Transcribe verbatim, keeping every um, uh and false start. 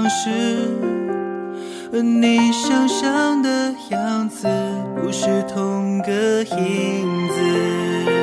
往事和你想象的样子不是同个影子。